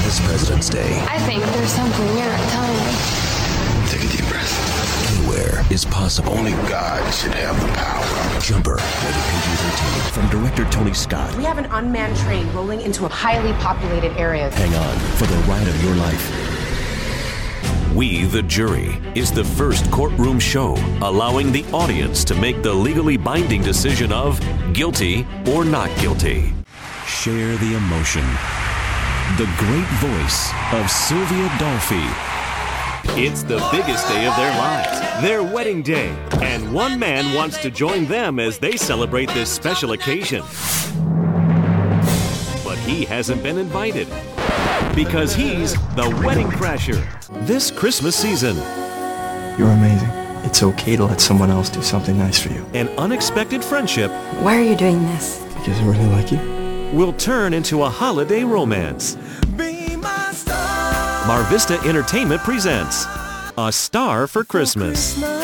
this President's Day. I think there's something you're not telling me. Take a deep breath. Anywhere is possible. Only God should have the power. Jumper, rated PG-13, from director Tony Scott. We have an unmanned train rolling into a highly populated area. Hang on for the ride of your life. We, the Jury, is the first courtroom show allowing the audience to make the legally binding decision of guilty or not guilty. Share the emotion. The great voice of Sylvia Dolphy. It's the biggest day of their lives, their wedding day, and one man wants to join them as they celebrate this special occasion. But he hasn't been invited because he's the wedding crasher this Christmas season. You're amazing. It's okay to let someone else do something nice for you. An unexpected friendship. Why are you doing this? Because I really like you. Will turn into a holiday romance. Mar Vista Entertainment presents A Star for Christmas.